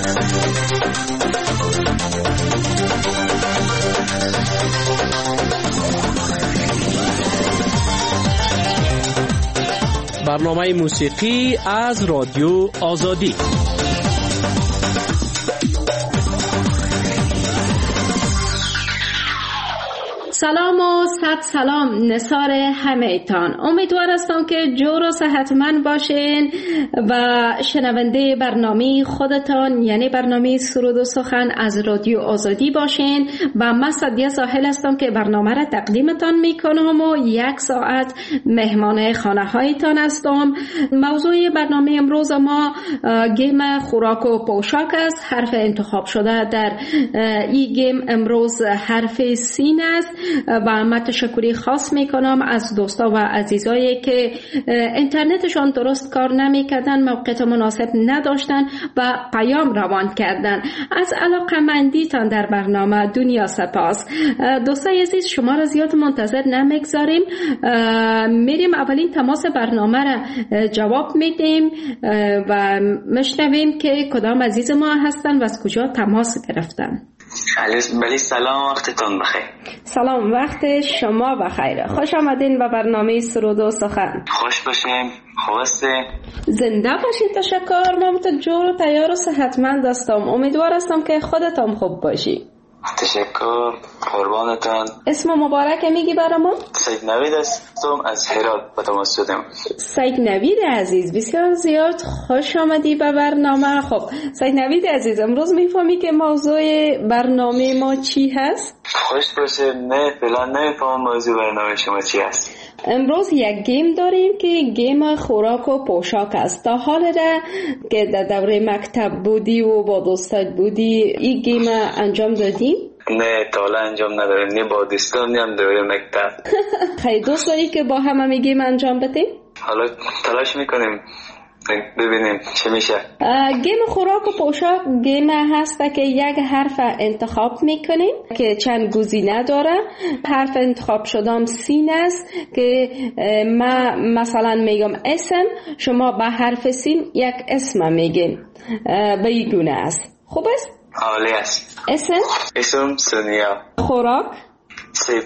برنامه موسیقی از رادیو آزادی. سلام و صد سلام نثار همه‌تان. امیدوار هستم که جور و صحتمند باشین و شنونده برنامه خودتان یعنی برنامه سرود و سخن از رادیو آزادی باشین و من سعدیه زاهل هستم که برنامه را تقدیمتان میکنم و 1 ساعت مهمان خانه هایتان هستم. موضوع برنامه امروز ما گیم خوراک و پوشاک است. حرف انتخاب شده در این گیم امروز حرف سین است و من تشکری خاص میکنم از دوستا و عزیزایی که اینترنتشان درست کار نمیکردن، موقعیت مناسب نداشتن و پیام روان کردن. از علاقه‌مندیتان در برنامه دنیا سپاس. دوستای عزیز شما را زیاد منتظر نمیگذاریم، میریم اولین تماس برنامه را جواب میدیم و میشنویم که کدام عزیز ما هستن و از کجا تماس گرفتن. بله سلام، وقتتون بخیر. سلام، وقت شما بخیر. خوش آمدین به برنامه سرود و سخن. خوش باشین. خواسته زنده باشین. تشکر. من جور و تیار و صحتمند هستم. امیدوار هستم که خودتون خوب باشی. تشکر، قربانتان. اسم مبارک میگی برامون؟ سید نوید هستم از هرات به تماس شدم. سید نوید عزیز بسیار زیاد خوش آمدی به برنامه. خب سید نوید عزیز امروز میفهمی که موضوع برنامه ما چی هست؟ خوش باشه. نه فعلا نمیفهمم موضوع برنامه شما چی هست. امروز یک گیم داریم که گیم خوراک و پوشاک است. تا حال را که در دوره مکتب بودی و با دوستات بودی این گیم انجام دادی؟ نه تا حالا انجام نداریم، نه با دوستان نه هم دوره مکتب. خیلی دوست داری که با هم گیم انجام بدیم؟ حالا تلاش میکنیم ببینیم چه میشه. گیم خوراک و پوشاک گیم هست که یک حرف انتخاب میکنیم که چند گزینه داره. حرف انتخاب شدم سین است که ما مثلا میگم اسم، شما به حرف سین یک اسم میگین. به این گونه است. خوب است؟ عالی است. اسم سونیا. خوراک سیب.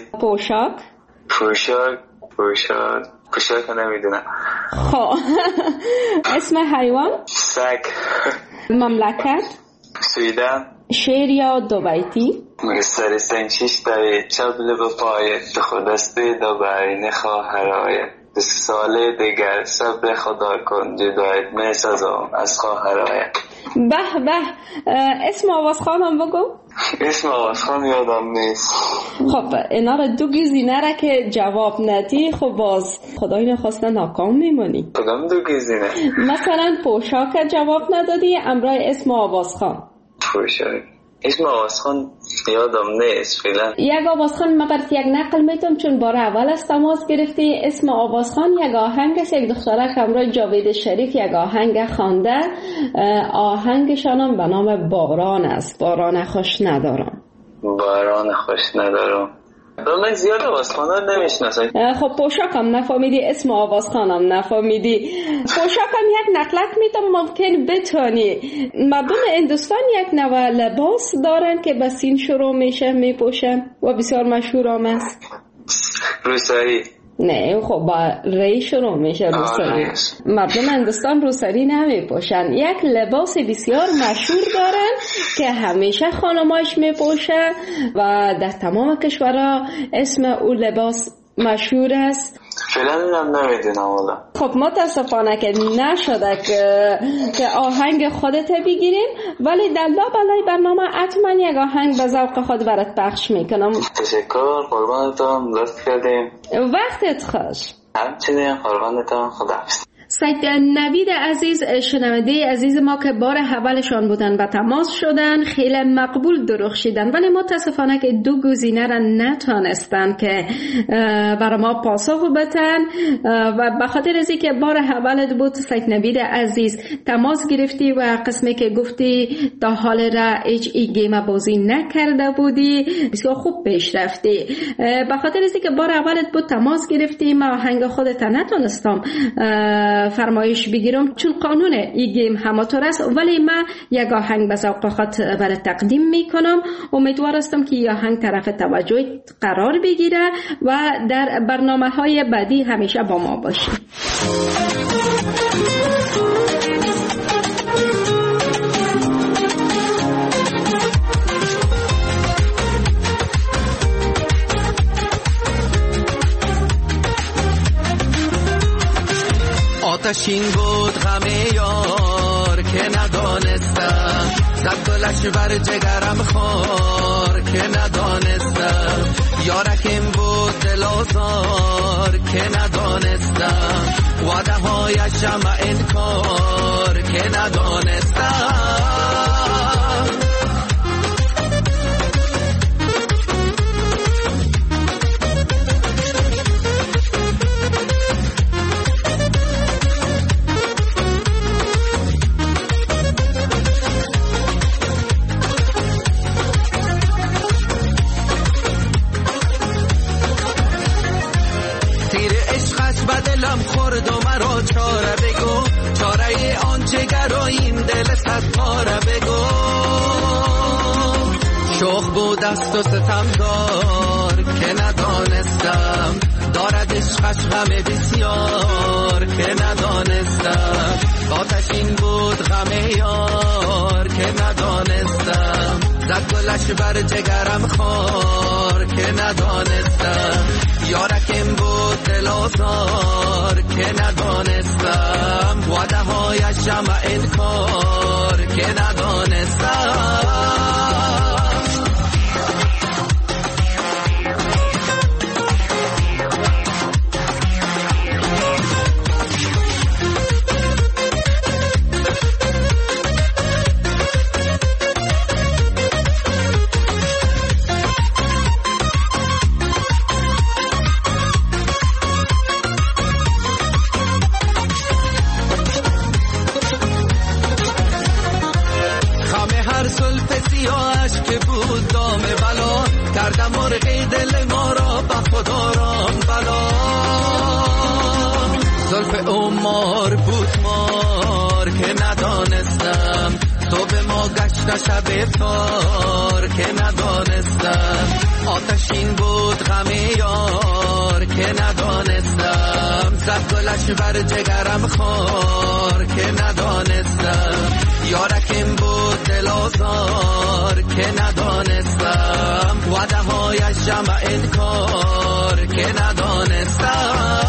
پوشاک نمیدونم. خب اسم حیوان سگ. مملکت سویدن. شعر یا دو بیتی؟ سرستن چیش داری چبل به پایت خودسته دو برین خواهر آید 2 سال دیگر صبر خدا کن جدایت می سازم از خواهر آید. به به. اسم آوازخانم بگو. اسم آوازخان یادم نیست. خب اینا را 2 گزینه را که جواب ندی خب باز خدای نخواسته ناکام میمونی. کدام 2 گزینه؟ مثلا پوشاک جواب ندادی، امرای اسم آوازخان. پوشاک اسم آوازخان یادم نیست فعلا. یک آوازخان من برات یک نقل میتونم چون بار اول از تماس گرفتی. اسم آوازخان یک آهنگ است. یک دختره که همراه جاوید شریف یک آهنگ خوانده. آهنگشان به نام باران است. باران خوش ندارم. من زیاد آوازخانه نمیشناسم. خب پوشاکم نفهمیدی، اسم آوازخانم نفهمیدی. پوشاکم یک نقلت میتونم ممکن بتونی. مردم هندوستان یک نوع لباس دارن که به سین شروع میشه میپوشن و بسیار مشهور هم است. روسری. نه خب با ری شروع میشه روسری. مردم هندوستان روسری نمیپوشن. یک لباس بسیار مشهور دارن که همیشه خانماش میپوشن و در تمام کشورها اسم اون لباس مشهور است. فعلا نمیدونم والا. خب متاسفانه که نشده که آهنگ خودت بگیریم، ولی در لابلای برنامه حتما یک آهنگ به ذوق خود برات پخش میکنم. تشکر، قربانتون. لطف کردیم. وقتت خوش. همچنین قربانتون. خداحافظ. سید نوید عزیز شنونده عزیز ما که بار اولشان بودن و تماس شدن خیلی مقبول درخشیدن، ولی متاسفانه که 2 گزینه را نتونستن که برای ما پاسخ بدن و به خاطر از اینکه بار اولت بود سید نوید عزیز تماس گرفتی و قسمی که گفتی تا حال را هیچ ای گیم بازی نکرده بودی بسیار خوب پیش رفتی. به خاطر از اینکه بار اولت بود تماس گرفتی، ما آهنگ خودت نتونستم فرمایش بگیرم، چون قانون این گیم همطور است، ولی من یک آهنگ به ذوق خود برای تقدیم میکنم. امیدوار هستم که این آهنگ طرف توجه قرار بگیره و در برنامه‌های بعدی همیشه با ما باشه. آتشین بود غم یار که ندانستم، زد گلش بر جگرم خار که ندانستم، یارکم بود دل آزار که ندانستم، وعده هایشم انکار که ندانستم. دلم خورد و مرا چاره بگو، چاره آن جگر و این دل صد پاره بگو. شوخ بود است و ستمگار که ندانستم، دارد عشقش غم بسیار که ندانستم. آتشین بود غم یار که ندانستم، زد گلش بر جگرم خار که ندانستم، یارکم بود دل آزار که ندانستم، وعده هایشم انکار که ندانستم. کردم مرغی دل ما را به خدا رام بلا، زلف عمر بود مار که ندانستم، تو به ما گشت شب تار که ندانستم. آتشین بود غم یار که ندانستم، زد گلش بر جگرم خار که ندانستم، یارکم بود دل آزار که ندانستم، وعده هایشم انکار که ندانستم.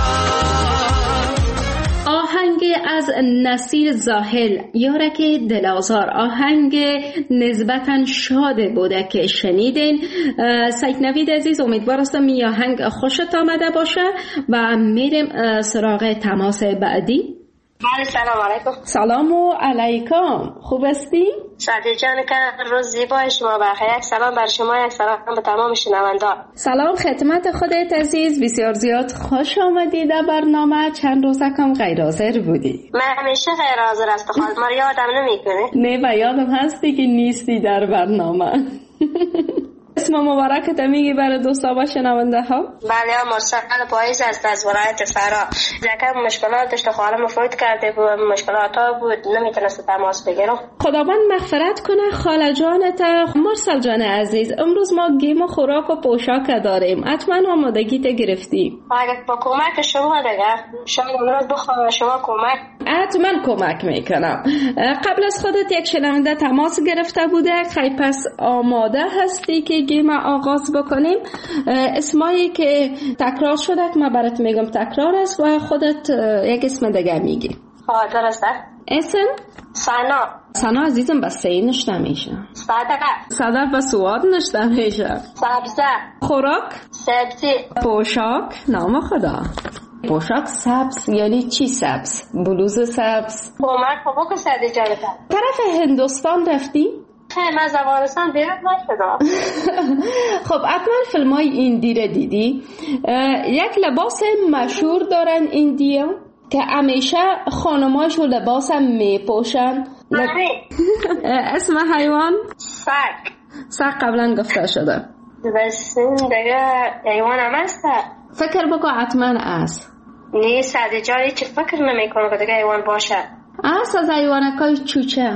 آهنگ از نصیر زاهل، یارک دلازار، آهنگ نسبتاً شاده بوده که شنیدین. سید نوید عزیز، امیدوار هستم این آهنگ خوشت آمده باشه و میریم سراغ تماس بعدی. بله، سلام علیکم. سلام علیکم، خوب هستی؟ سعدی جان که روز زیبای شما بخیر. سلام بر شما، یک سلام به تمام شنوندگان. سلام خدمت خودت عزیز، بسیار زیاد خوش آمدی در برنامه. چند روزه کم غیر حاضر بودی. من همیشه غیر حاضر هستم، ما یادم نمیکنه. نه و یادم هستی که نیستی در برنامه. اسم مبارکت میگی برای دوستا و شنونده ها؟ بله، مرسل پاییز است از ولایت فرا. ذکر مشکلات داشت، خالم فوت کرده بود، مشکلات ها بود، نمیتونست تماس بگیرم. خداوند مغفرت کنه خاله جانت. مرسل جان عزیز، امروز ما گیم و خوراک و پوشاک داریم، حتما آمادگیت گرفتی؟ اگر با کمک شما دیگه شاید امروز بخوام شما کمک. حتما کمک میکنم. قبل از خودت یک شنونده تماس گرفته بوده، خیلی پس آماده هستی که گیم آغاز بکنیم؟ اسمایی که تکرار شده که من برات میگم تکرار است و خودت یک اسم دیگه میگی. درسته. اسم؟ سنا عزیزم بس سعی نشته میشه. صدق و سواد نشته میشه. سبزه. خوراک؟ سبزی. پوشاک؟ نام خدا. پوشاک سبز یعنی چی سبز؟ بلوز سبز؟ کمک بابا که سعدی جانتا. طرف هندوستان رفتی؟ من از افغانستان بیرون نشدم. خب حتما فیلم های ایندی رو دیدی. یک لباس مشهور دارن ایندیا که همیشه خانماشو لباس هم میپوشن. اسم حیوان؟ سگ قبلا گفته شده. بس این دیگه حیوان هم هست. فکر بکن حتما است. نه ساده جانی چه فکر نمی کنم که دیگه حیوان باشه. از حیوانکای چوچه.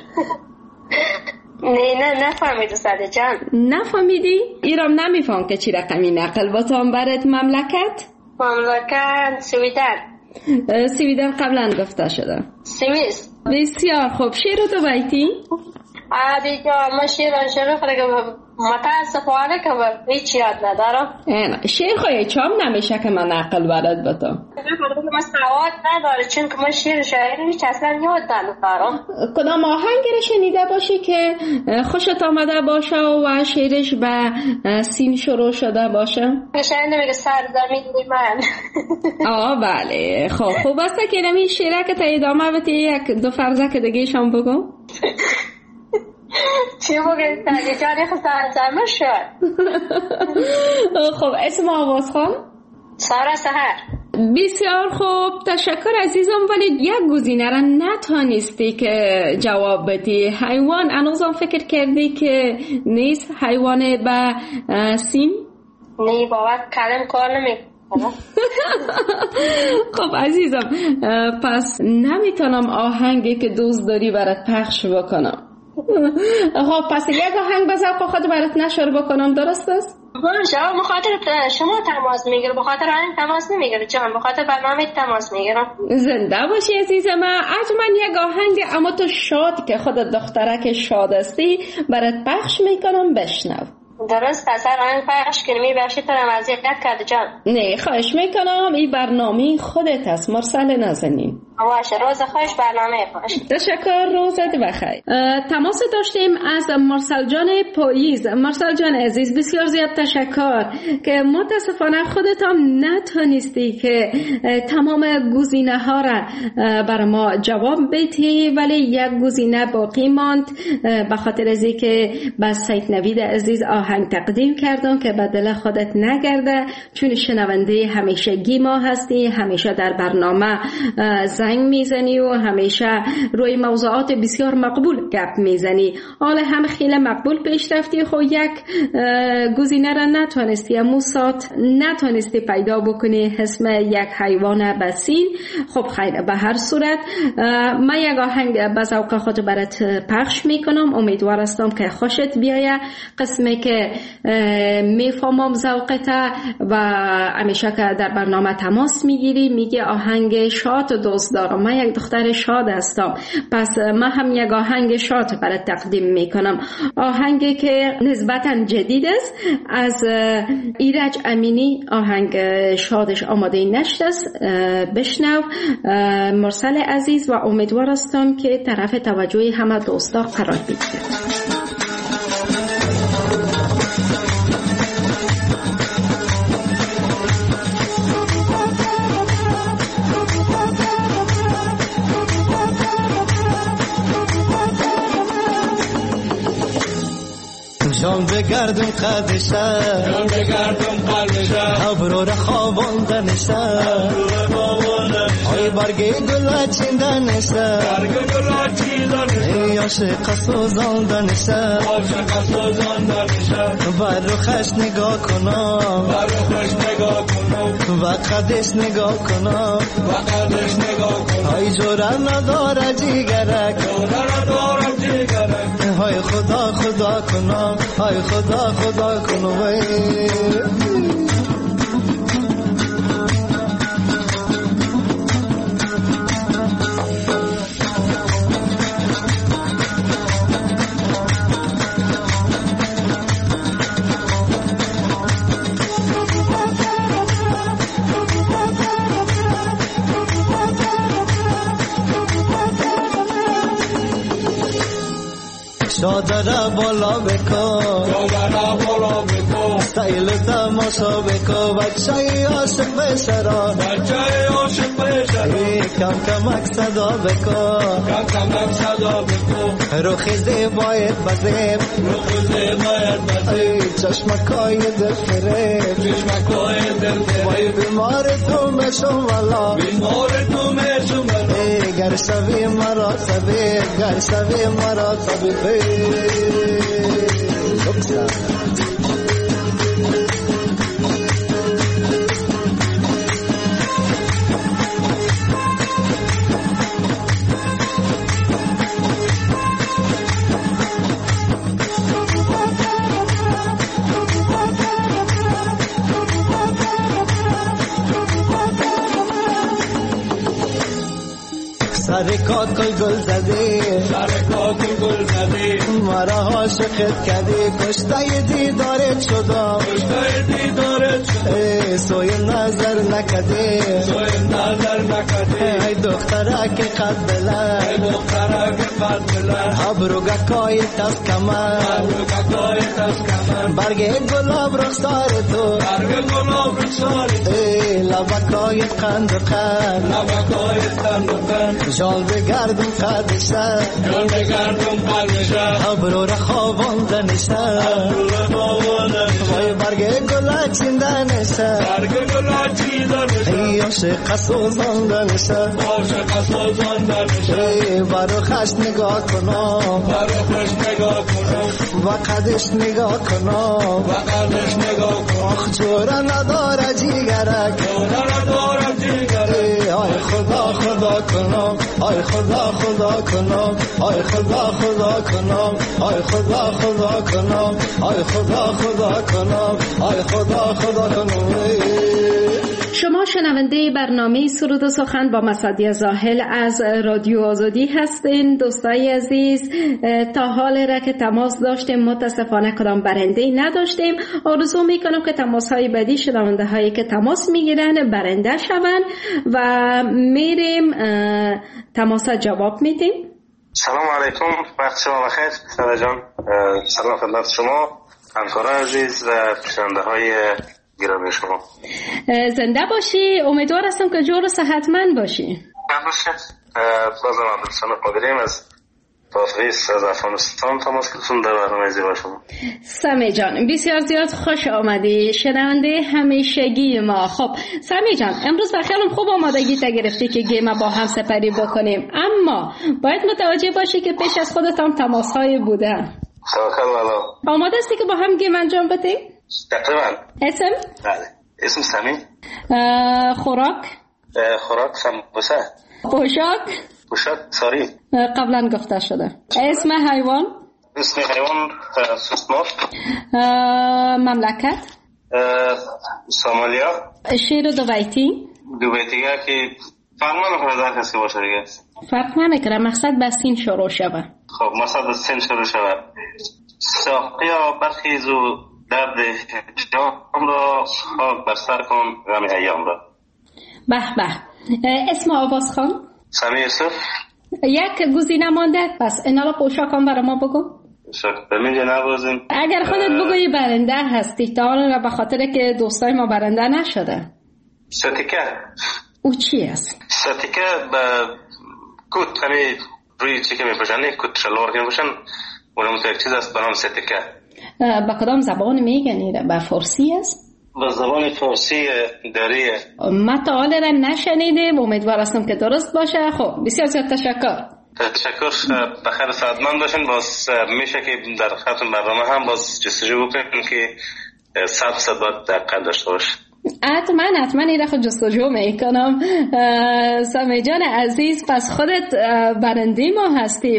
نه نفهمیدی ساده جان. نفهمیدی؟ ایرام نمیفهم که چی رقمی نقل باتم برات مملکت سویدن. سویدن قبلا گفته شده. سوئیس. بسیار خوب. شعر تو بیتی؟ دیگه ما شعر خرگه متاسفانه که هیچ یاد ندارم. شعر خواهی چام نمیشه که من نقل برات باتم. من سواد نداره چون که من شعری هیچ اصلا یاد ندارم. کدام آهنگی رو شنیده باشی که خوشت آمده باشه و شعرش به سین شروع شده باشه؟ شنیده میگه سرزمین من. بله. خب خوب است که نمی شعره که تا ادامه بتی یک دو فرزه که دیگه شام بگو. چی بگید تاگه جانی خود سرزمه شد. خب اسم آواز خان؟ سارا سحر. بسیار خوب تشکر عزیزم، ولی یک گزینه را نتانستی که جواب بدی. حیوان انوزم فکر کردی که نیست حیوان به سین؟ نه بابا کلم کار نمیکنم. خب عزیزم پس نمیتونم آهنگی که دوست داری برات پخش بکنم. خب پس یک آهنگ به ذوق خود برات نشر بکنم، درست است؟ شما بخاطر شما تماس میگیره، بخاطر آهنگ تماس نمیگیره جان، بخاطر برنامه تماس میگیرم. زنده باشی عزیزم. من یک آهنگ اما تو شاد که خودت دخترک شاد استی برات پخش میکنم، بشنو. درست پس آهنگ پخش کنی بخشی تو رو اذیت کرده جان. نه خواهش میکنم، این برنامه خودت است، مرسل نازنین. باشه روز خوش، برنامه خوش. تشکر، روزت بخیر. تماس داشتیم از مرسل جان پاییز. مرسل جان عزیز بسیار زیاد تشکر که متاسفانه خودت هم نتونستی که تمام گزینه ها را بر ما جواب بدی، ولی یک گزینه باقی ماند به خاطر از اینکه با سید نوید عزیز آهنگ تقدیم کردم که به دل خودت نگرده، چون شنونده همیشگی ما هستی، همیشه در برنامه زنگ میزنی و همیشه روی موضوعات بسیار مقبول گپ میزنی. حالا هم خیلی مقبول پیش رفتی، خب یک گزینه را نتونستی، موسات نتونستی پیدا بکنی اسم یک حیوان بسین. خب خیر، به هر صورت من یک آهنگ به ذوق خود برات پخش میکنم، امیدوار هستم که خوشت بیایه. قسمی که میفهمم ذوقت و همیشه که در برنامه تماس میگیری میگی آهنگ شاد دوست دارم، من یک دختر شاد هستم، پس من هم یک آهنگ شاد برات تقدیم میکنم. آهنگی که نسبتا جدید است از ایرج امینی، آهنگ شادش آماده نشد است. بشنو مرسل عزیز و امیدوار هستم که طرف توجه همه دوستا قرار بگیره. جان بگردم قدشه ابرو را خواباندنشه ای برگی گل چیندنشه ای عاشق سوزاندنشه بر روخش نگاه کنم و قدش نگاه کنم ای جوره نداره جیگرک های خدا کنم، های خدا کنم. شادره بالا بکن ستایل تماشا بکن بچه عاشق بشرا کم کمک صدا بکن رو خیزه باید بزیم چشمکای دل فریب وای بیمار تو مشم والا گر شوی مرا طبیب گر شوی مرا طبیب شرکات گل زده مرا عاشقت کردی کشته دیدارت شدم سوی نظر نکدی ای دختره که قد بلند ابروگه کای تست کمر برگ گلاب رخسار تو لبکای قند و قند جال بگردم قدشتر ابرو را خوابانده نشتر وای برگ گلک زنده نشتر ای عاشق سوزانده نشتر برو خشت نگاه کنم و قدش نگاه کنم آخ جورا نداره جیگرک آی خدا خدا کنم آی خدا خدا کنم آی خدا خدا کنم آی خدا خدا کنم آی خدا خدا کنم آی خدا خدا کنم. شما شنونده برنامه سرود و سخن با مسعدی زاهل از رادیو آزادی هستین. دوستای عزیز، تا حال را که تماس داشتیم متاسفانه کدام برنده نداشتیم. آرزو میکنم که تماس های بعدی شنونده هایی که تماس میگیرن برنده شوند و میریم تماس جواب میدیم. سلام علیکم، وقت شما بخیر ساده جان. سلام خدمت شما همکاران عزیز و شنونده های گرامی شما. زنده باشی، امیدوار هستم که جور و صحتمند باشی. باشه. بازم عبدالسلام قادریم از پاسویس از افغانستان تماس گرفتم در برنامه زیبا شما. سمی جان بسیار زیاد خوش آمدی، شنونده همیشگی ما. خب سمی جان، امروز بخیالم خوب آمادگی تا گرفتی که گیم با هم سپری بکنیم، اما باید متوجه باشی که پیش از خودت هم تماس های بوده. توکل والا. آماده هستی که با هم گیم انجام بدیم؟ تقریبا. اسم؟ بله. اسم سمی. خوراک؟ خوراک سمبوسه. پوشاک ساری. قبلا گفته شده. اسم حیوان؟ اسم حیوان سوسمار. مملکت؟ سومالیا. شعر دو بیتی که فرق نمیکنه در کسی باشه دیگه. فرق نمیکنه، مقصد بس این شروع شوه. خب مقصد بس این شروع شوه. ساقیا برخیز و درد جام را خاک بر سر کن غم ایام را. به به. اسم آواز خان؟ سمی یوسف. یک گزینه مانده، پس اینا را پوشاکان برای ما بگو. بمینجا نبازیم. اگر خودت بگویی برنده هستی، تا حالا به خاطر که دوستای ما برنده نشده. ستیکه. او چی است؟ ستیکه به کت همی روی چی که میپوشن، کت شلوار که میپوشن، اونم تو یک چیز است به نام ستیکه. با کدام زبان میگنی؟ به فارسی است؟ به زبان فارسی داریه. ما تا حالا را نشنیدیم، امیدوار هستم که درست باشه. خب بسیار زیاد تشکر. بخیر سعادتمند باشین. باز میشه که در خطون برنامه هم باز جستجو بکنیم که 100% باید دقت داشته باشه. حتما این را خود جستجو میکنم. سمی جان عزیز، پس خودت برنده ما هستی.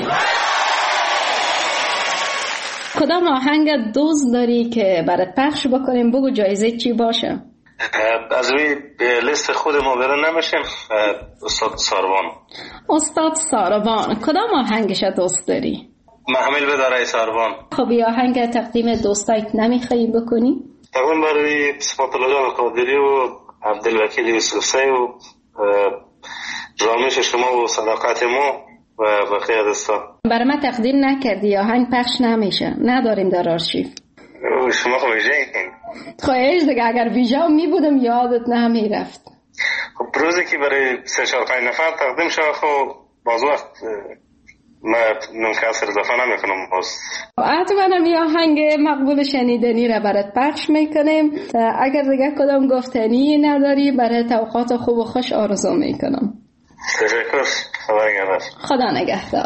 کدام آهنگ دوست داری که برات پخش بکنیم؟ بگو جایزه چی باشه. از روی لیست خود ما برن نمیشیم. استاد ساروان کدام آهنگش دوست داری؟ محمل بداره ساروان. خب یه آهنگ تقدیم دوستایت نمیخوایی بکنی؟ تقدیم برای صفات الله جان قادری و عبدالوکیل یوسفزی و رامش شما و صداقت ما و بقیه دوستان. برای من تقدیم نکردی، آهنگ پخش نمیشه، نداریم در آرشیو. شما خب ویژه این خواهش دیگه، اگر ویژه می بودم یادت نمیرفت. خب روزی که برای 3-4-5 نفر تقدیم شد، خب باز وقت ما نمکسر اضافه نمیکنم. باز حتما یه آهنگ مقبول شنیدنی را برات پخش میکنیم. اگر دیگه کدام گفتنی نداری، برای اوقات خوب و خوش آرزو میکنم. تشکر. خدا نگهدار.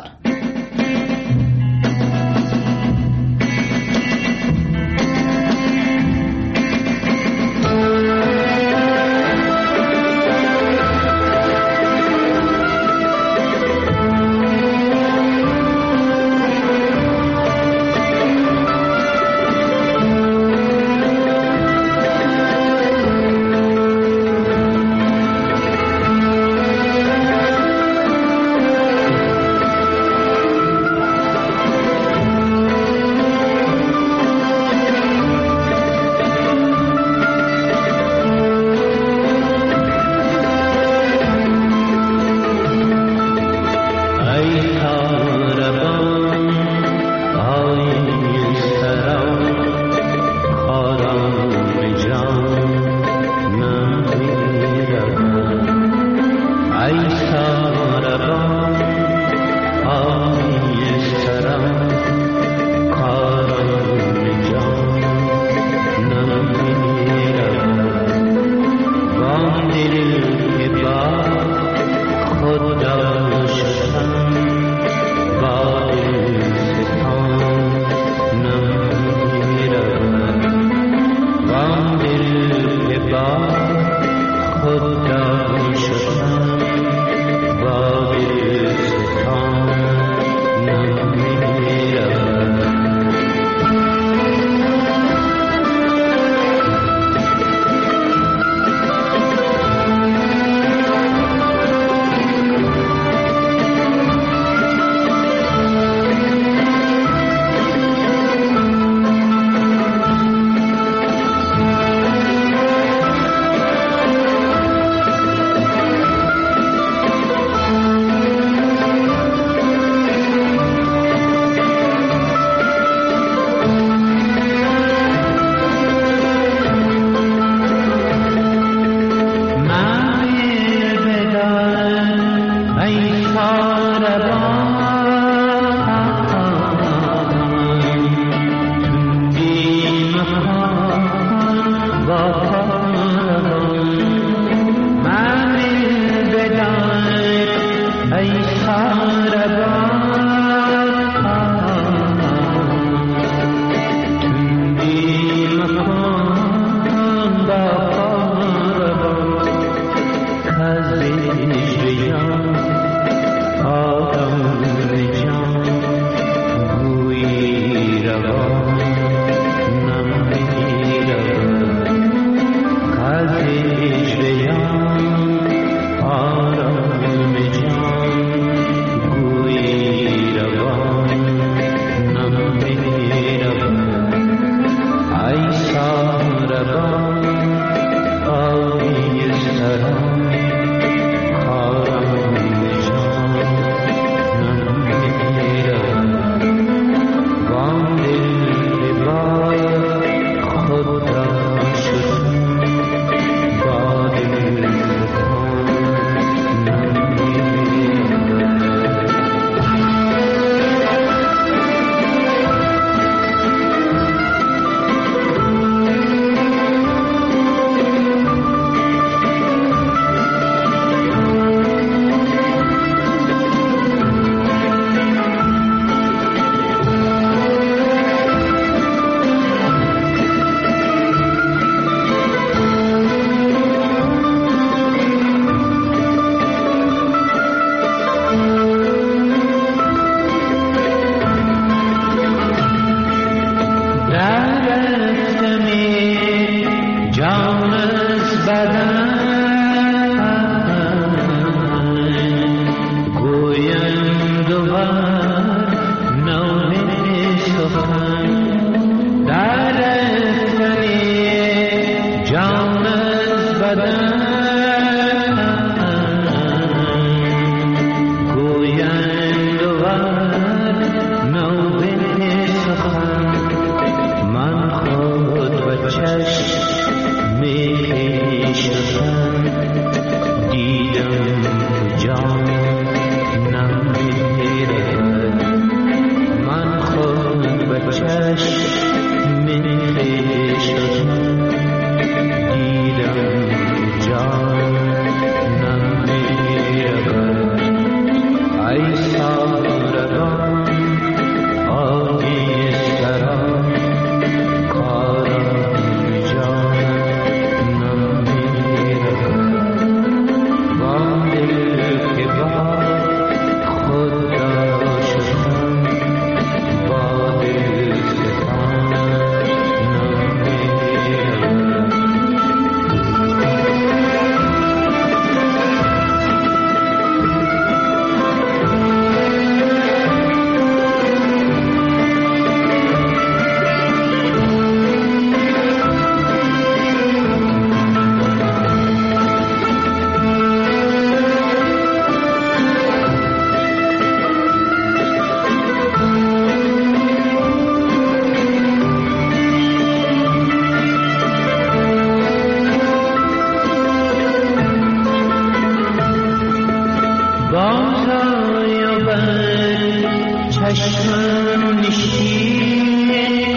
چشمم نشین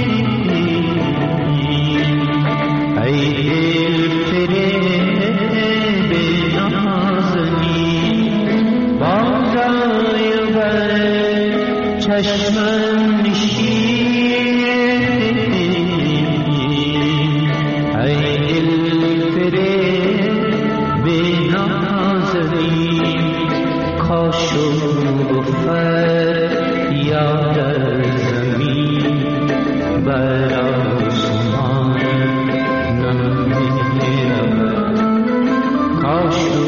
ای دل فریب نازنین بازای بر چشمم نشین ای دل فریب نازنین کاشو گفت یاد زمین بر آسمان نمیرود کاشو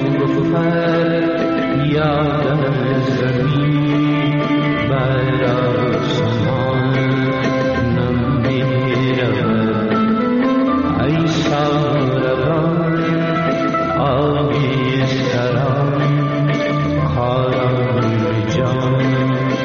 گفت یاد زمین بر آسمان نمیرود ای ساربان آبی سران کاران جان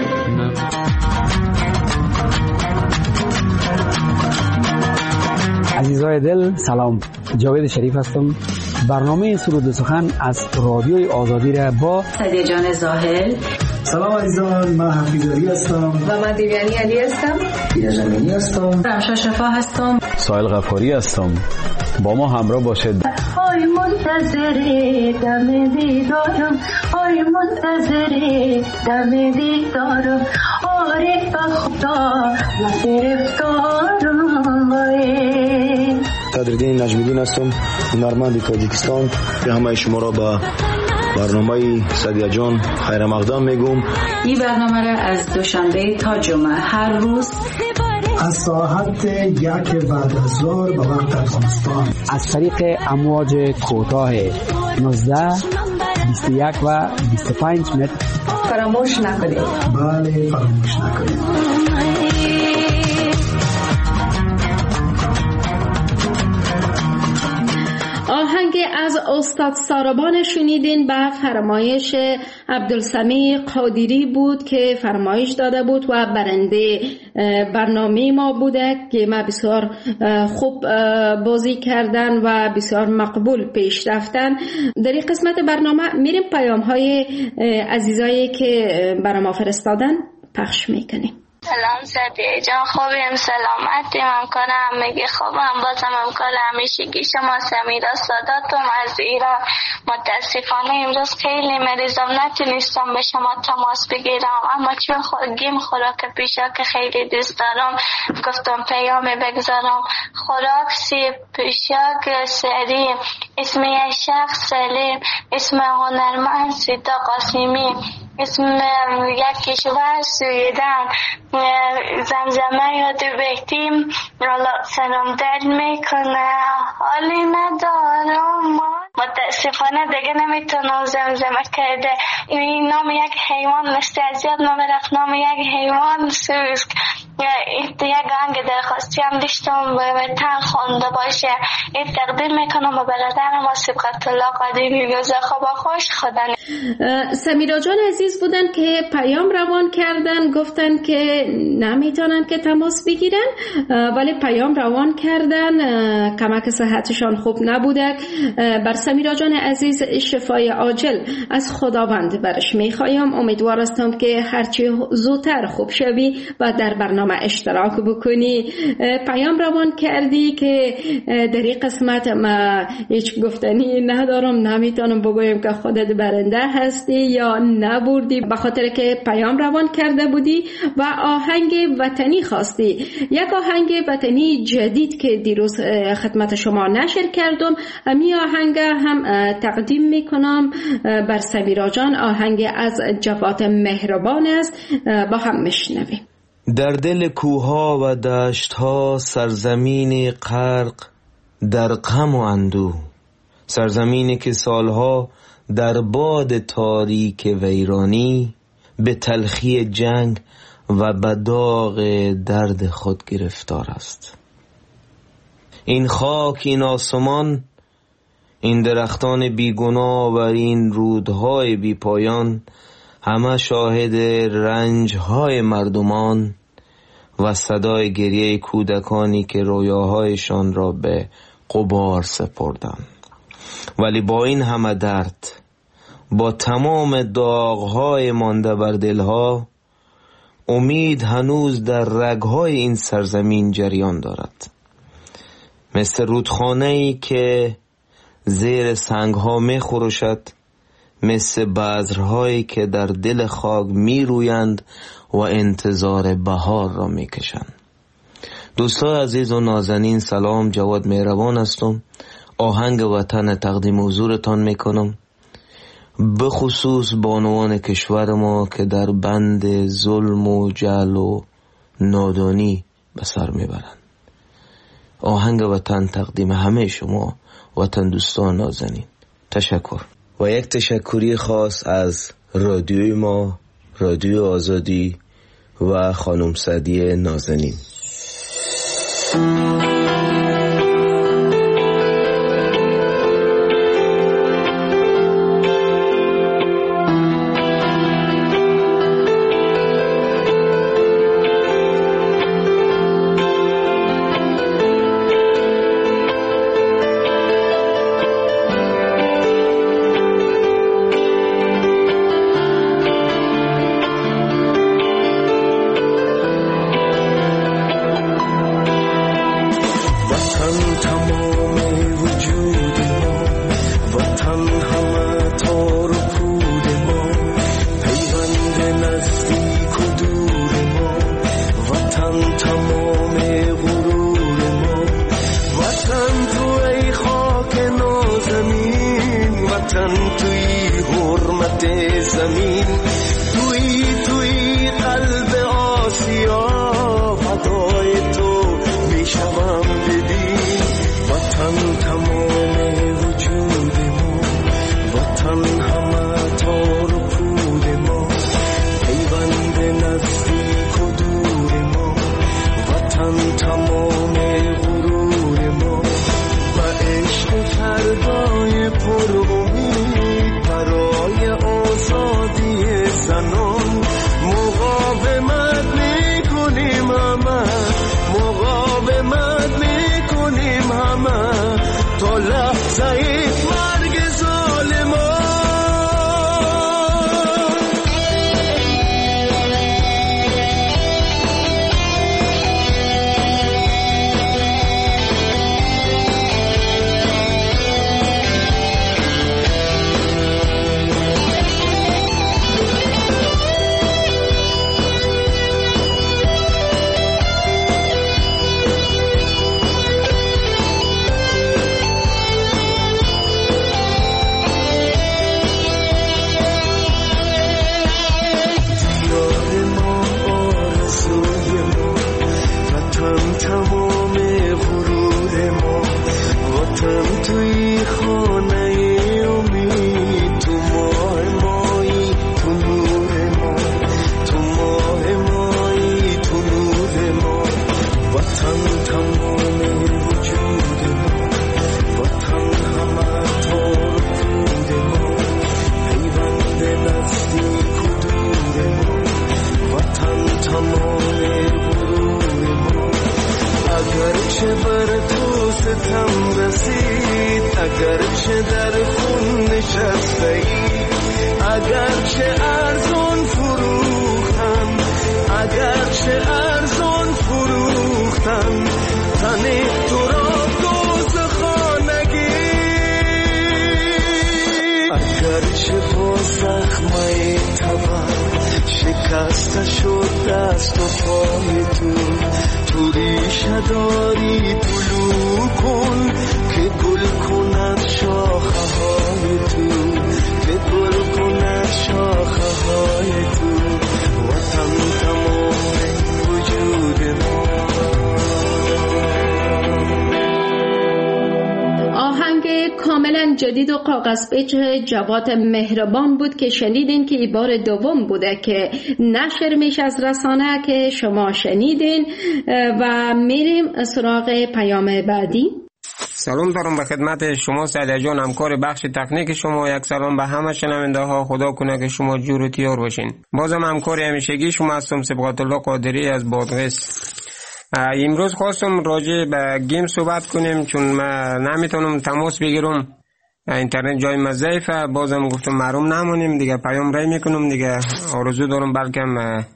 عزیزای دل سلام، جاوید شریف هستم. برنامه سرود سخن از رادیوی آزادی را با سعدیه جان زاهل. سلام عزیزان، من حفیظ علی هستم و من دیویانی علی هستم. دیده زمینی هستم. رمشا شفا هستم. سایل غفاری هستم. با ما همراه باشید. آی منتظر دم دیدارم، آی منتظر دم دیدارم، عارف خدا و گرفتارم. قدردین نجمیدین هستم، هنرمند تاجیکستان که همه شما را به برنامه سعدیه جان خیر مقدم میگم. این برنامه را از دوشنبه تا جمعه هر روز از ساعت 1 بعد از ظهر به وقت افغانستان از طریق امواج کوتاه 19 21 و 25 متر فراموش نکنید. بله فراموش نکنید. آهنگ از استاد ساربان شنیدین به فرمایش عبدالسمیع قادری بود که فرمایش داده بود و برنده برنامه ما بوده که ما بسیار خوب بازی کردن و بسیار مقبول پیش رفتن. در این قسمت برنامه میریم پیام های عزیزایی که برای ما فرستادن پخش میکنیم. سلام سعدیه جان، خوبیم؟ سلامتی؟ ممکنم میگی خوبم. بازم ممکن همیشگی شما سمیرا ساداتم از ایران. متاسفانه امروز خیلی مریضم، نتونستم به شما تماس بگیرم، اما چون گیم خوراک پیشا که خیلی دوست دارم گفتم پیامی بگذارم. خوراک سیب پیشاک سری، اسم یک شخص سلیم، اسم هنرمند سیتا قاسمی، اسم یک کشور سویدن، زمزمه یاد بهتیم سلام دل میکنه حالی ندارم. متاسفانه دیگه نمیتونم زمزمه کرده. این نام یک حیوان مثل از یاد نمیرفت، نام یک حیوان سوسک. یک آهنگ درخواستی هم داشتم به تن خونده باشه. این تقدیم میکنم به برادرم سبقت الله قدیمی. خوبا خوش خدا. سمیرا جان عزیز بودن که پیام روان کردن، گفتن که نمیتونن که تماس بگیرن ولی پیام روان کردن، کمک صحتشان خوب نبوده. بر سمیرا جان عزیز شفای عاجل از خداوند برش میخوایم. امیدوار هستم که هرچی زودتر خوب شوی و در برنامه اشتراک بکنی. پیام روان کردی که در این قسمت ما هیچ گفتنی ندارم، نمیتونم بگویم که خودت برنده هستی یا نبردی، به خاطر که پیام روان کرده بودی و آهنگ وطنی خواستی. یک آهنگ وطنی جدید که دیروز خدمت شما نشر کردم، امی آهنگ هم تقدیم میکنم بر سمیرا جان. آهنگ از جواد مهربان است، با هم میشنویم. در دل کوها و دشتها سرزمین غرق در غم و اندوه، سرزمینی که سالها در باد تاریک ویرانی به تلخی جنگ و به داغ درد خود گرفتار است. این خاک، این آسمان، این درختان بیگناه و این رودهای بی پایان همه شاهد رنجهای مردمان و صدای گریه کودکانی که رویاهایشان را به غبار سپردند. ولی با این همه درد، با تمام داغهای مانده بر دلها، امید هنوز در رگهای این سرزمین جریان دارد. مثل رودخانه‌ای که زیر سنگها می خروشد، مثل بذرهایی که در دل خاک می رویند و انتظار بهار را می کشند. دوستان عزیز و نازنین، سلام، جواد مهربان هستم. آهنگ وطن تقدیم حضورتان می کنم، به خصوص بانوان کشور ما که در بند ظلم و جهل و نادانی به سر می برند. آهنگ وطن تقدیم همه شما وطن دوستان نازنین. تشکر. و یک تشکری خاص از رادیوی ما، رادیو آزادی و خانم سعدیه نازنین. جدید و کاغذ پیچ جواد مهربان بود که شنیدین که این بار دوم بوده که نشر میشه از رسانه که شما شنیدین. و میریم سراغ پیام بعدی. سلام دارم به خدمت شما سعدیه جان، همکار بخش تکنیک شما. یک سلام به همه شنونده ها، خدا کنه که شما جور و تیار باشین. بازم همکار همیشگی شما هستم، سبقت الله قادری از بادغیس. امروز خواستم راجع به گیم صحبت کنیم چون من نمیتونم تماس بگیرم، اینترنت جای من ضعیفه. بازم گفتم محروم نمونیم دیگه، پیام رای میکنم دیگه. آرزو دارم بلکم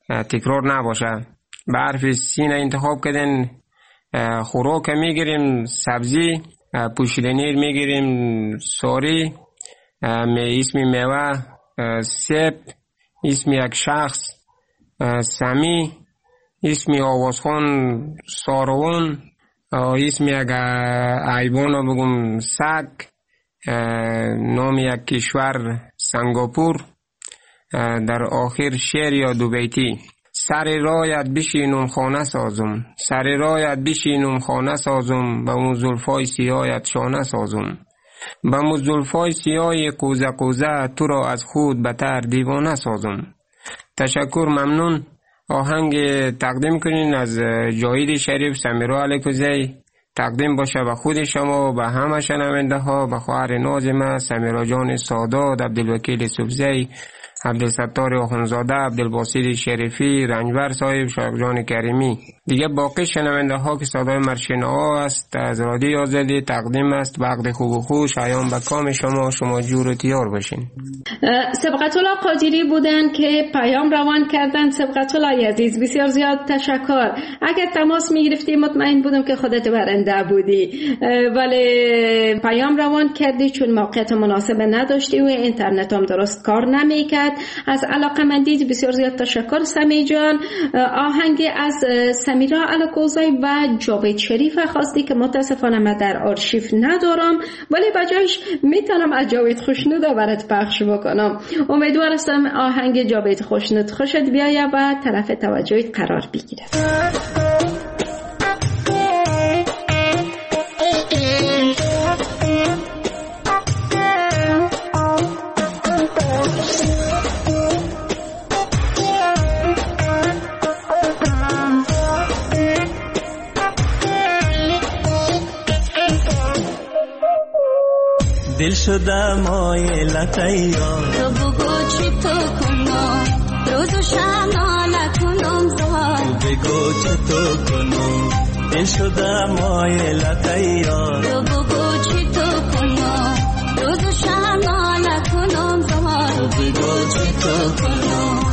تکرار نباشه. به حرف سین انتخاب کردن. خوراک میگیریم سبزی، پوشیدنی میگیریم ساری، اسم میوه، سیب، اسم یک شخص سمی، اسم آوازخان سارون، اسم یک حیوان بگم سگ، نام یک کشور سنگاپور، در آخر شعر یا دو بیتی. سر رایت بشینم خانه سازم، سر رایت بشینم خانه سازم، به اون زلفای سیایت شانه سازم، به اون زلفای سیای قوزه قوزه تو را از خود بتر دیوانه سازم. تشکر، ممنون. آهنگ تقدیم کنین از جاوید شریف سمیرا علیکوزی، تقدیم باشه به خود شما، به همه شنونده ها، به خواهر نازم سمیرا جان سادات، عبدالوکیل سبزی، عبدالستار آخونزاده، عبدالباسط شریفی، رنجبر صاحب، شایق جان کریمی. دیگه باقی شنونده ها که صدای مرشنا ها است از رادیو آزادی تقدیم است. وقت خوب و خوش ایام به کام شما جور و تیار باشین. سبقت الله قادری بودن که پیام روان کردن. سبقت الله عزیز بسیار زیاد تشکر. اگر تماس میگرفتی مطمئن بودم که خودت برنده بودی، ولی پیام روان کردی چون موقعیت مناسب نداشتی و اینترنت هم درست کار نمیکرد. از علاقمندیت بسیار زیاد تشکر سمی جان. آهنگ از سمیرا علیکوزی و جاوید شریف خواستی که متاسفانه من در آرشیو ندارم، ولی بجایش میتونم از جاوید خوشنود برات پخش بکنم. امیدوار هستم آهنگ جاوید خوشنود خوشت بیاید و طرف توجهت قرار بگیره. دل شده مایلت ایار تو بگو چی تو کنم روز و شب ناله کنم زار تو بگو چی تو کنم دل شده مایلت ایار تو بگو چی تو کنم روز و شب ناله کنم زار تو بگو چی تو کنم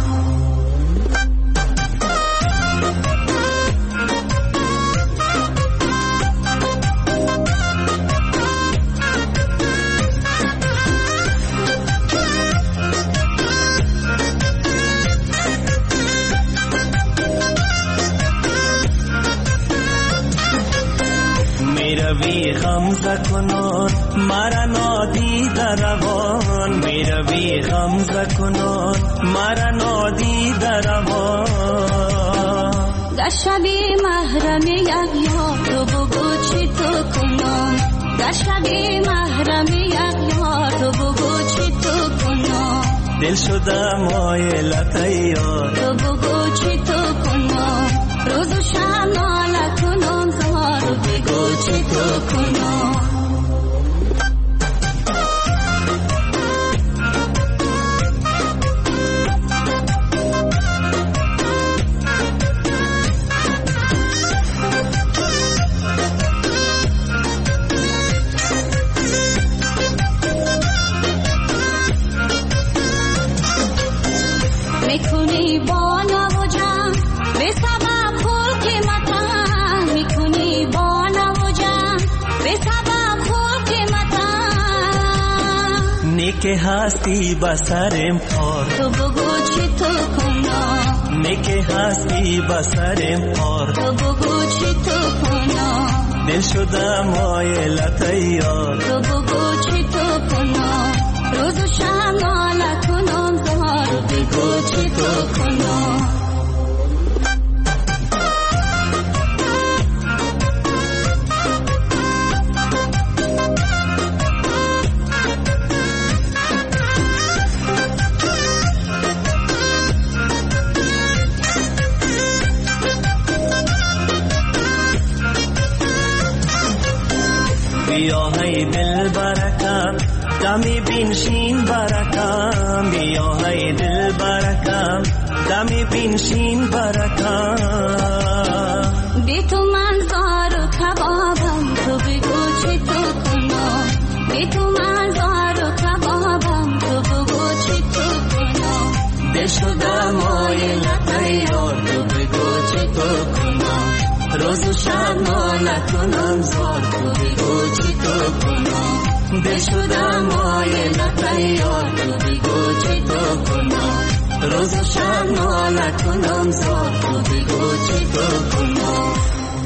میروی غمزه کنان مرا نادیده روان میروی غمزه کنان مرا نادیده روان در شبی محرم یک یار تو بگو چی تو کنم در شبی محرم یک یار تو بگو چی تو کنم دل شده مایلت یار تو بگو چی تو کنم روز و شب ناله کنم زار تو بگو چی تو کنم میکنی با نوجم به سبب خول قیمتم میکنی با نوجم به سبب خول قیمتم نیک هستی بسرم خار تو بگو چی تو کنم نیک هستی بسرم خار تو بگو چی تو کنم دل شده مایلت یار تو بگو چی تو کنم روز و شب ناله کنم زار تو بگو چی تو کنم بیا های دل برکم دمی بینشین برکم بیا های دل برکم دمی بینشین برکم بی تو من زار و کبابم تو بگو چی تو کنم بی تو من زار و کبابم تو بگو چی تو کنم دل شده مایلت روز و شب نکنم زار تو بگو چی تو کنم دل شدم آینه تیار تو بگو چی تو کنم روز و شب نکنم زار تو بگو چی تو کنم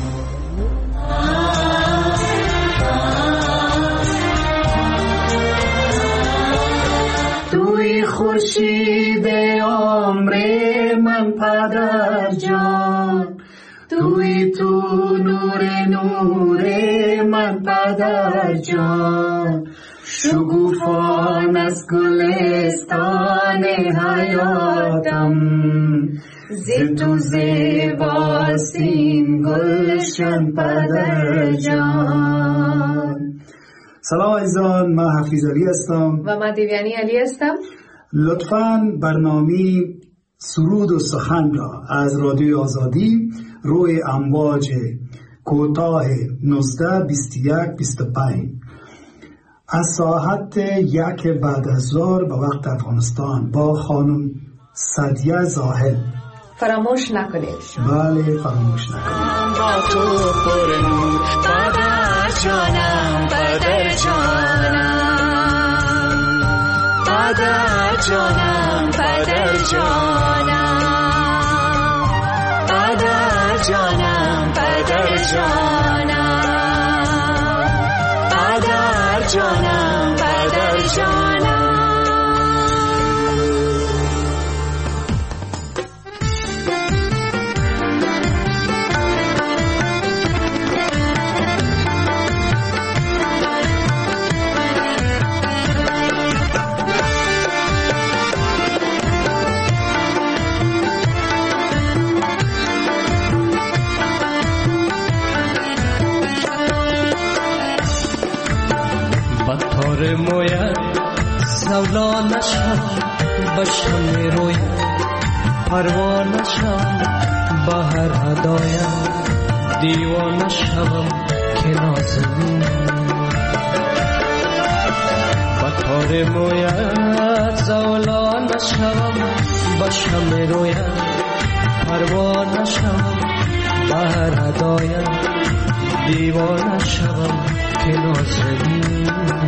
توی خورشید عمر من پدر جان توی تو نور من پدر جان شگوفان از گلستان حیاتم ز تو زیباستین گلشن پدر جان. سلام عزیزان، من حفیظ علی هستم و من دیویانی علی هستم. لطفاً برنامه سرود و سخن را از رادیو آزادی روی امواج کوتاه 19 21 25 از ساعت 1 بعد از ظهر به وقت افغانستان با خانم سعدیه زاهد فراموش نکنید. بله فراموش نکنید. با تو پر نور پدر جانم پدر جانم پدر جانم پدر جانم پدر جانم پدر جانم پدر جانم پدر جانم. بطار مویت زولا نشم بشم رویت پروا نشم بهر هدایم دیوانه شوم که نازنین بطار مویت زولا نشم بشم رویت پروا نشم بهر هدایم دیوانه شوم که نازنین.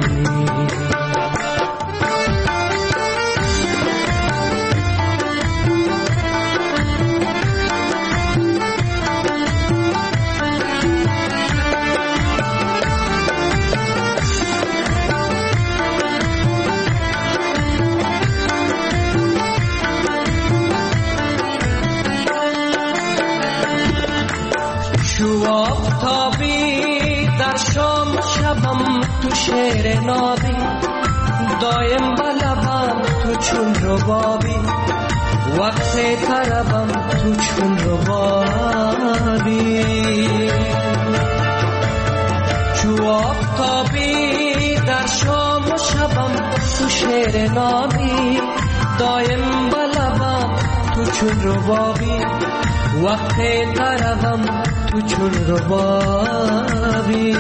شو آفتابی در شام شبم تو شعر نابی دایم بلبم تو چون ربابی وقت طربم تو چون ربابی شو آفتابی در شام شبم تو شعر نابی دایم بلبم تو چون ربابی وقت طربم تو چون ربابی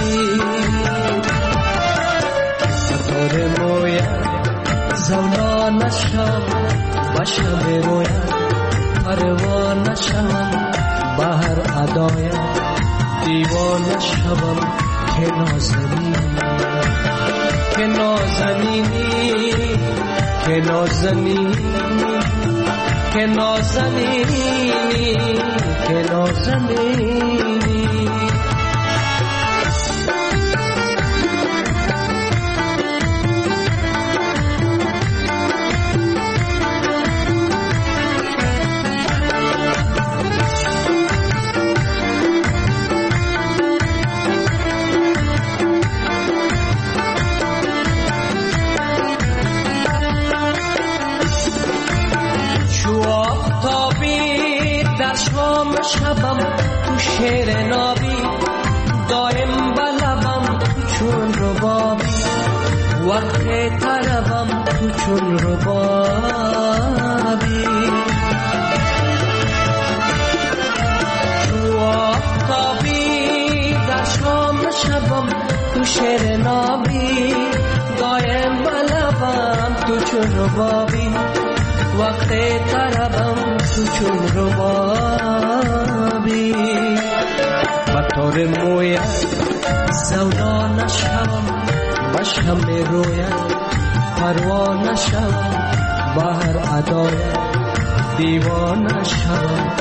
بطار مویت زولا نشم بشم رویت پروا نشم بهر ادایم دیوانه شوم که نازنینی که نازنینی که نازنینی که نازنینی که نازنینی. شبم تو شعر نابی دایم بلبم تو چون ربابی وقت طربم تو چون ربابی تو آفتابی در شام شبم تو شعر نابی دایم بلبم تو چون ربابی وقت طربم تو چون ربابی شمع رویت پروانه شوم بهر ادایت دیوانه شوم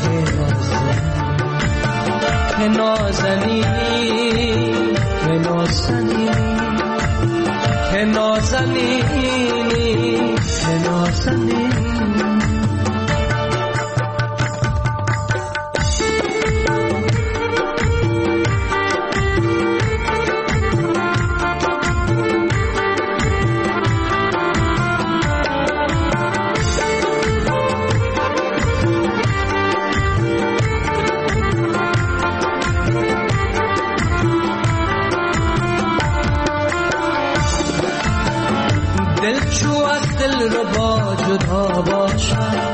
که نازنی که نازنی که نازنی که نازنی جدا باشد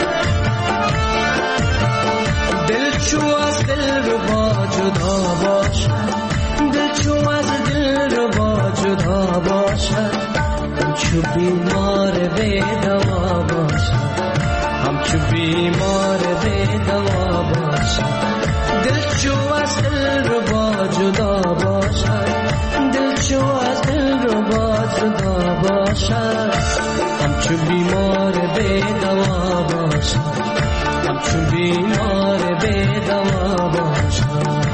دل چو از دل رو با جدا باشد دل چو از دل رو با جدا باشد همچو بیمار به دوا باشد همچو بیمار به دوا باشد دل چو از دل رو با جدا باشد دل چو از دل رو با جدا باشد همچو بیمار به دوا باشد همچو بیمار به دوا باشد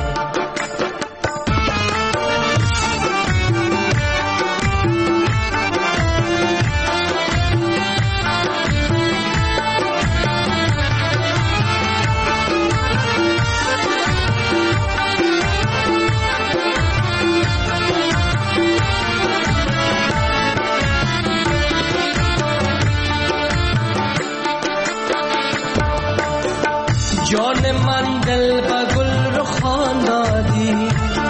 جان من دل با گل رو خواندادی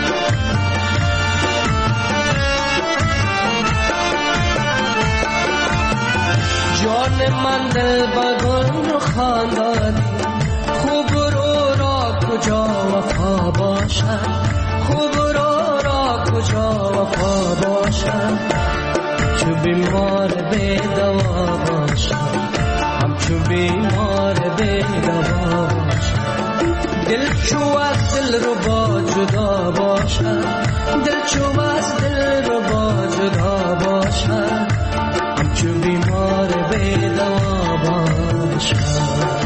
جان من دل با گل رو خواندادی خوب رو را کجا وفا باشد خوب رو را کجا وفا باشد چو بیمار به دوا باشد همچو بیمار به دوا دل چو از دل رو با جدا باشد دل چو از دل رو با جدا باشد همچو بیمار به دوا باشد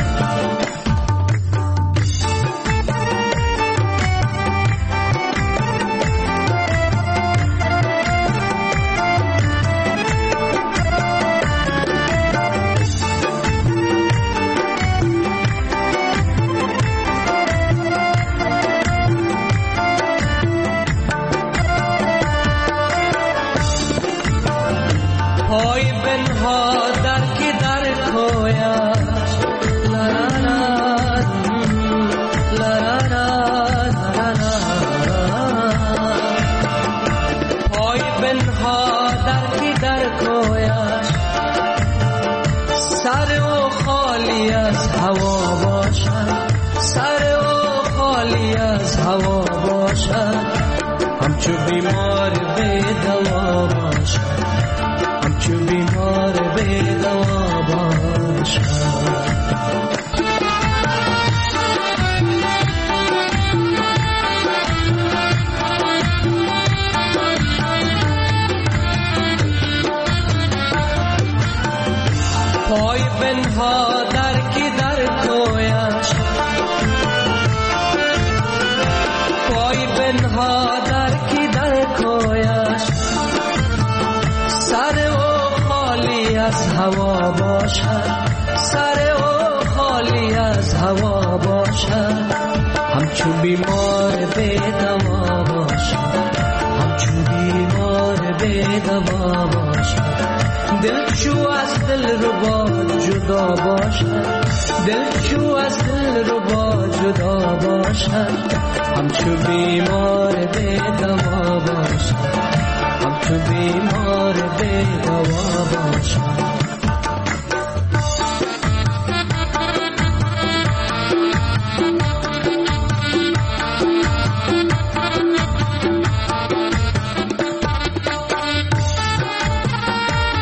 پای بنها در کی در کویش لراراد لراراد پای بنها در کی در کویش سر و خالی از هوا باشد سر و خالی از هوا باشد همچو بیمار به دوا باشد همچو بیمار به دوا باشد پای بنها در کی در کویش پای بنها در کی در کویش سر و خالی از هوا باشد سر و خالی از هوا باشد همچو بیمار به دوا باشد همچو بیمار به دوا باشد دل چو از دل رو با جدا باشد دل چو از دل رو با جدا باشد همچو بیمار به دوا باشد همچو بیمار به دوا باشد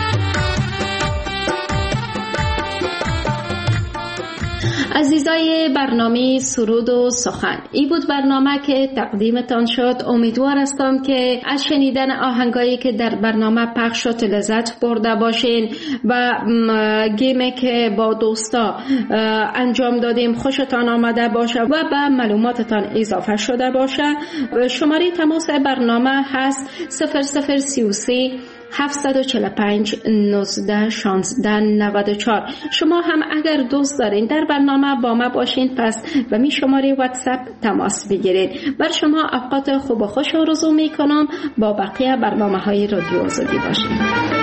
عزیزای برنامه سرود و سخن. این بود برنامه که تقدیمتان شد. امیدوار هستم که از شنیدن آهنگایی که در برنامه پخش شد لذت برده باشین و گیمی که با دوستا انجام دادیم خوشتان آمده باشه و به معلوماتتان اضافه شده باشه. شماره تماس برنامه هست 0033 745 19 16 94. شما هم اگر دوست دارین در برنامه با ما باشین پس به می شماره واتساپ تماس بگیرید. بر شما اوقات خوب و خوش آرزو می کنم. با بقیه برنامه های رادیو آزادی باشین.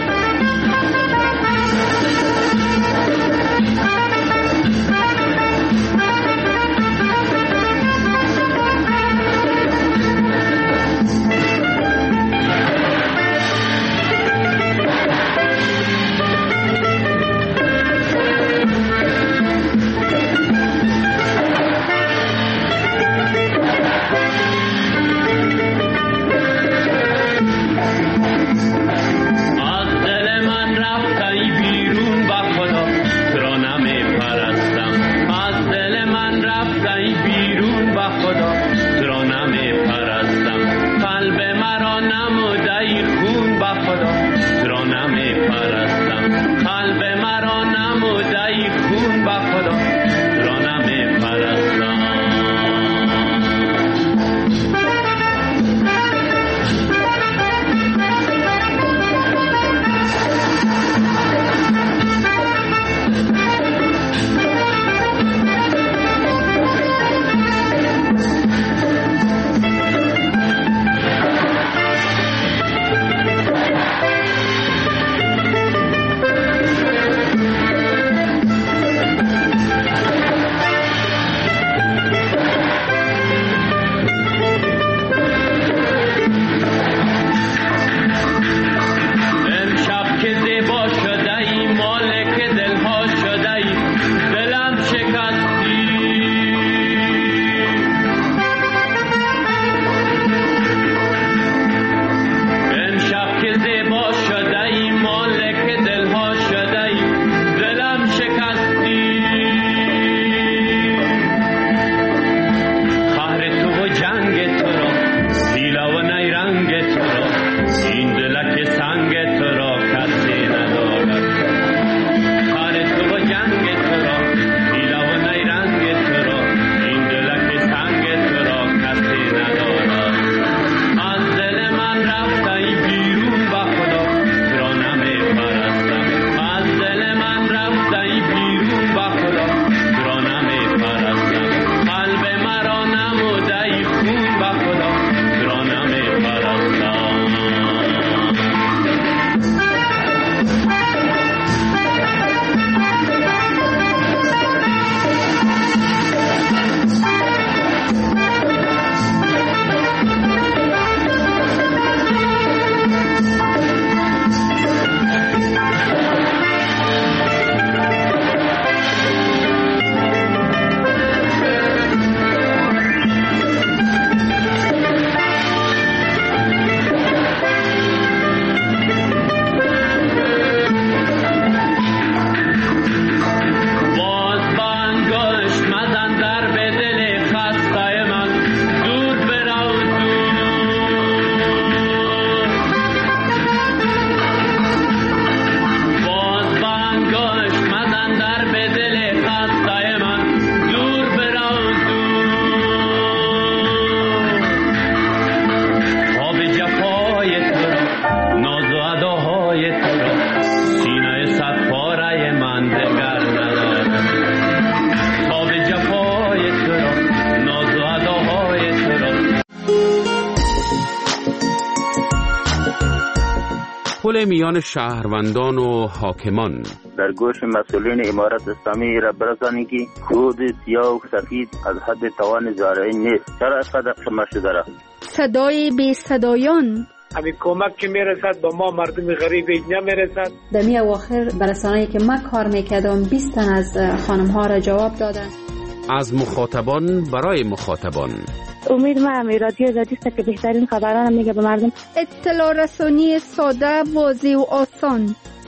پل میان شهروندان و حاکمان. در گوش مسئولین امارت اسلامی را برسانید که خود سیاه و سفید از حد توان زارعین نیست. چرا اینقدر شما شده را؟ صدای بی صدایان. همین کمک که میرسد با ما مردم غریب اینجا میرسد. در می اواخر برسانه‌ای که من کار میکردم 20 تن از خانم ها را جواب دادن. از مخاطبان برای مخاطبان. امید من رادیو آزادی است که بهترین خبران میگه به مردم. اطلاع رسانی ساده، واضح و آسان.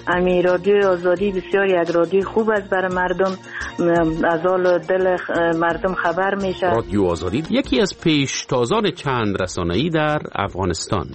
امی رادیو آزادی بسیار یک رادیو خوب است برای مردم، از حال دل مردم خبر میشه. رادیو آزادی یکی از پیشتازان چند رسانه‌ای در افغانستان.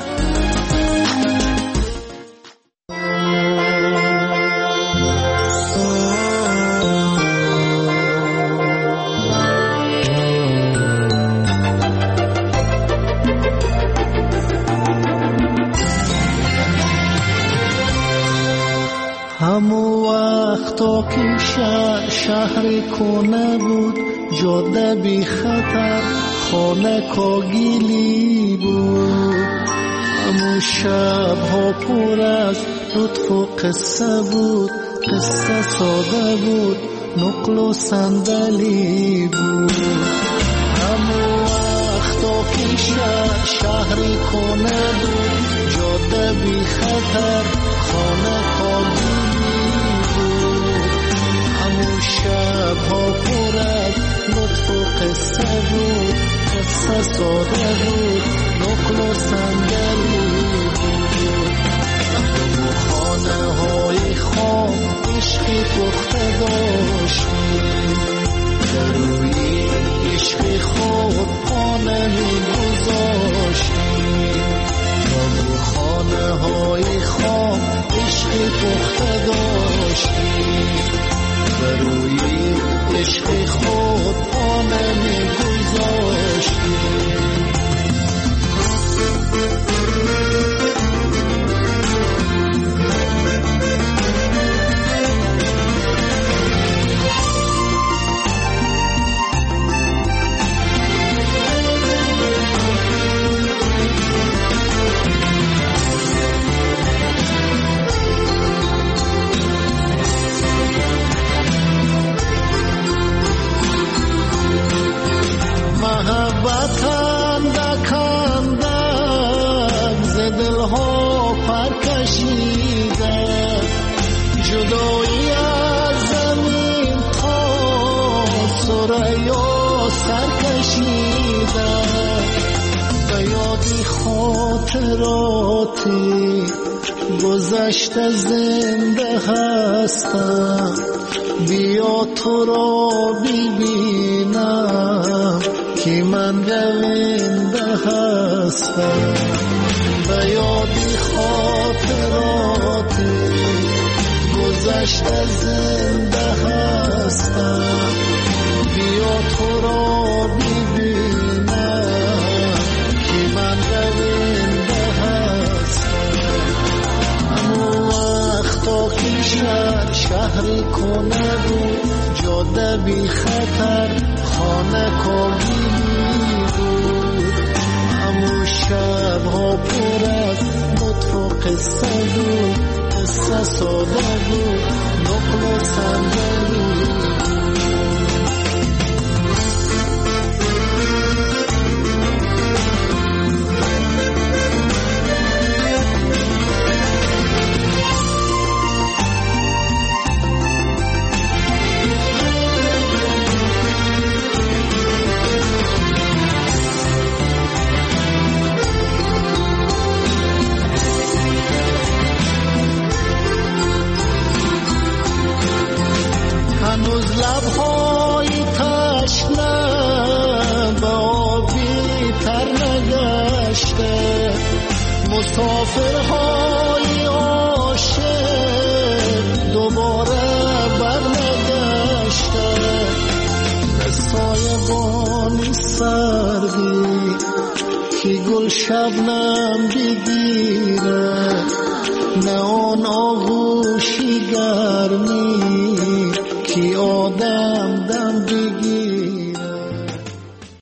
همو وقتا که شهر کنه بود، جاده بی خطر، خانه کاگیلی بود. همو شبها پر از لطف و قصه بود، قصه ساده بود، نقل و صندلی بود. همو وقتا که شهر کنه بود، جاده بی خطر، خانه کاگیلی بود. همو شبها پر از لطف و قصه بود، قصه ساده بود، نقل و صندلی بود. همو خانه های خام عشقی پخته داشتیم، در روی عشق خود خانه می گذاشتیم. همو خانه های خام عشقی پخته داشتیم، در روی عشق خود خانه می گذاشتیم. جدایی از زمین تا سریا سر کشیده، به یادی خاطراتی گذشته زنده هستم. بیا تو را ببینم که من گوینده هستم. به یادی خاطراتی گذشته زنده هستم. بیا تو را ببینم که من گوینده هستم. همو وقتا که شهر کنه بود، جاده بی خطر، خانه کاگیلی بود. همو شبها پر از لطف و قصه بود، قصه ساده بود، نقل و صندلی هنوز لبهای تشنه به آبی تر نگشته، مسافرهای عاشق دوباره برنگشته. به سایبانی سردی که گل شبنم بگیره، نه آن آغوشی گرمی که آدم